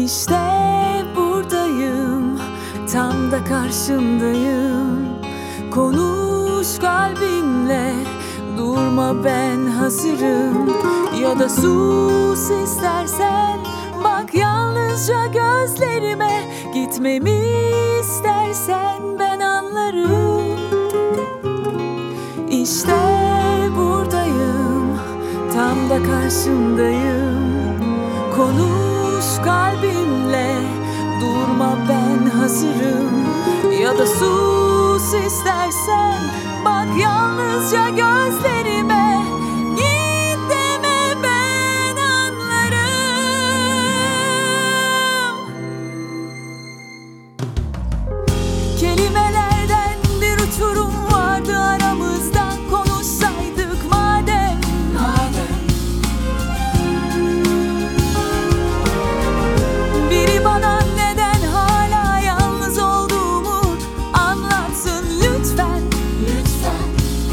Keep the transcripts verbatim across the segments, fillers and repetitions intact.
İşte buradayım, tam da karşındayım. Konuş kalbimle, durma ben hazırım. Ya da sus istersen, bak yalnızca gözlerime. Gitmemi istersen ben anlarım. İşte buradayım, tam da karşındayım. Konuş kalbimle, durma ben hazırım. Ya da sus istersen, bak yalnızca gözlerime. Git deme ben anlarım. Kelimelerden bir uçurum vardı aramızda. Konuşsaydık madem, madem. Biri bana neden hala yalnız olduğumu anlatsın lütfen, lütfen.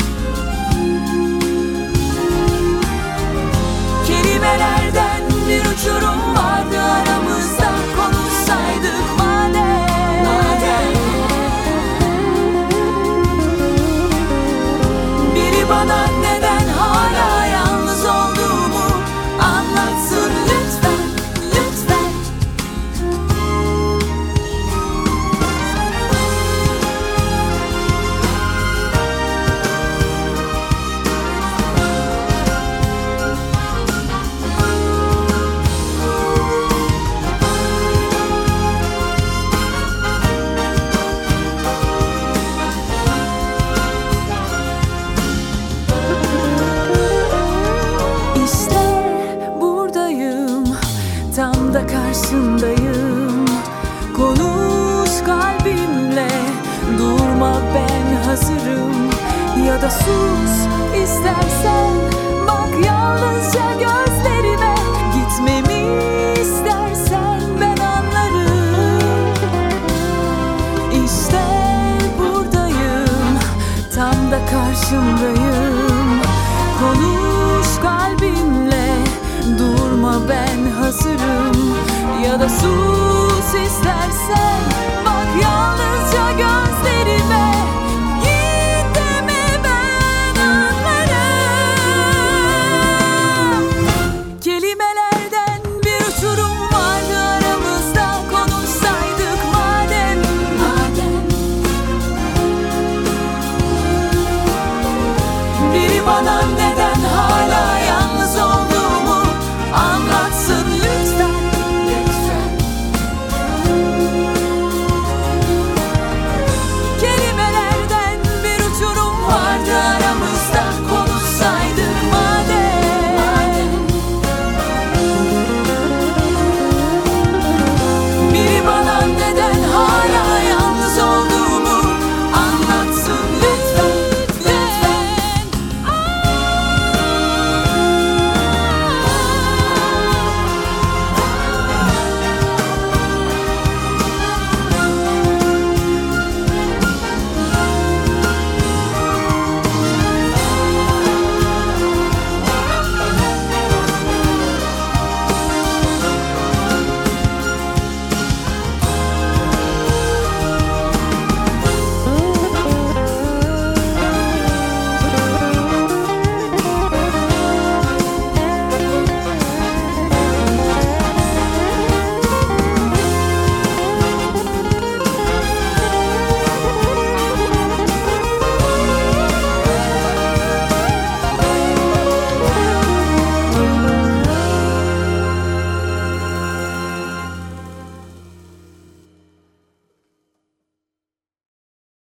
Kelimelerden bir uçurum vardı aramızda. Konuşsaydık madem, madem. Biri bana neden hala yalnız olduğumu anlatsın lütfen, lütfen. İşte buradayım, tam da karşındayım. Konuş kalbimle, durma ben hazırım. Ya da sus istersen, bak yalnızca gözlerime. Gitmemi istersen ben anlarım. İşte buradayım, tam da karşındayım. Konuş kalbimle, durma ben hazırım. Ya da sus istersen, bak yalnızca gözlerime. Git deme ben anlarım. Kelimelerden bir uçurum vardı aramızda. Konuşsaydık madem, madem. Biri bana